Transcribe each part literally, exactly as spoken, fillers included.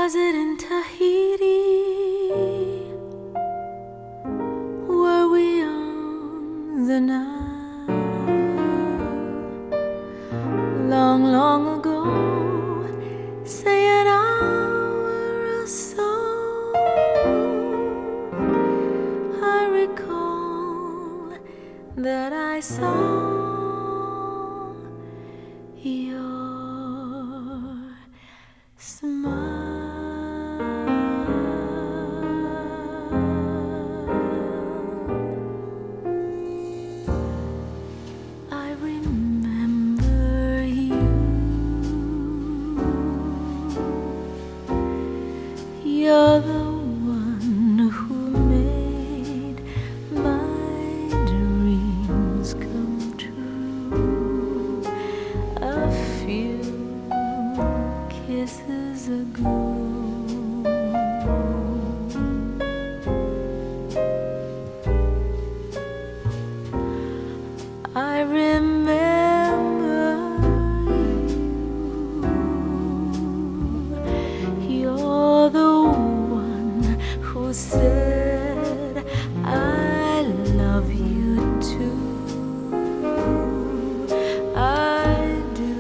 Was it in Tahiti? Were we on the Nile? Long, long ago, say an hour or so, I recall that I saw your smile. I remember you. You're the one who made my dreams come true. A few kisses ago, I remember you. You're the one who said I love you too. I do.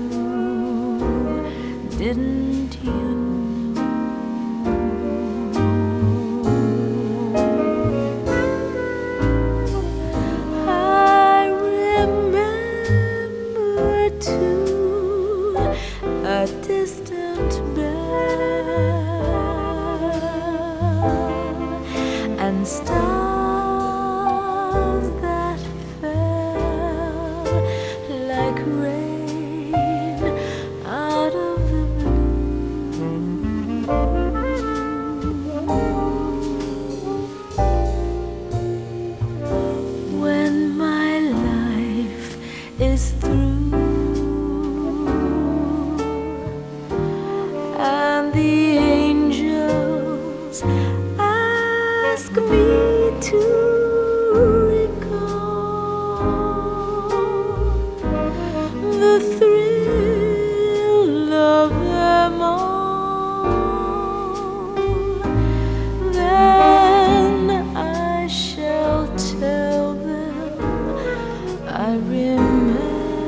Didn't you know? I remember too a distant bell and stars that fell like rain out of the blue. When my life is through and the angels ask me to recall the thrill of them all, then I shall tell them I remember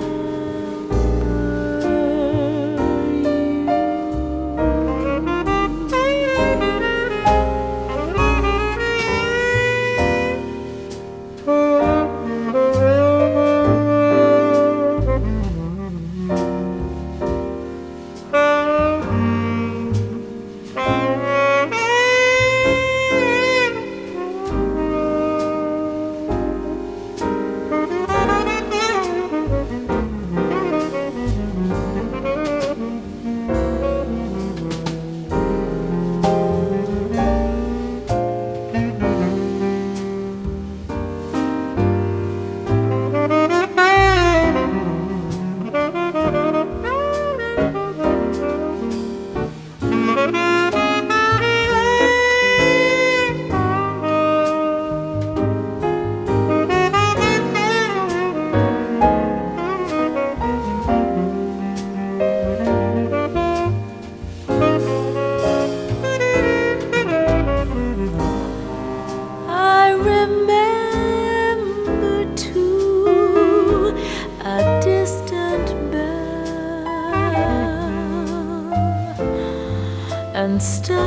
and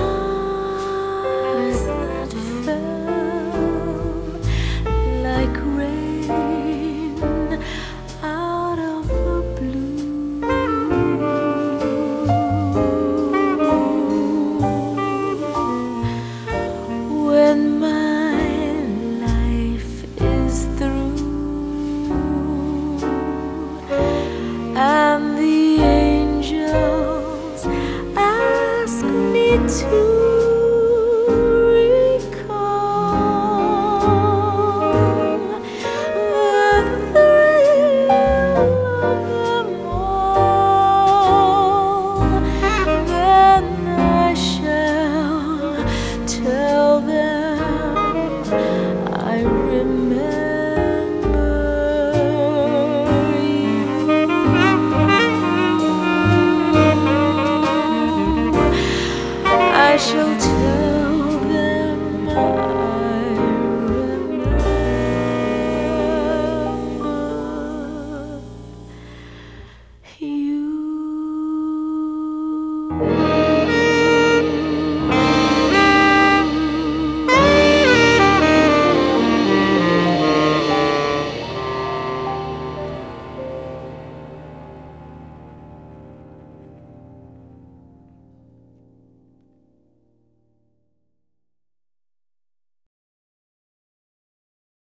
stars that fell like rain out of the blue. When my life is through and the angels ask me to recall the thrill of them all, then I shall tell them I remember you. I shall tell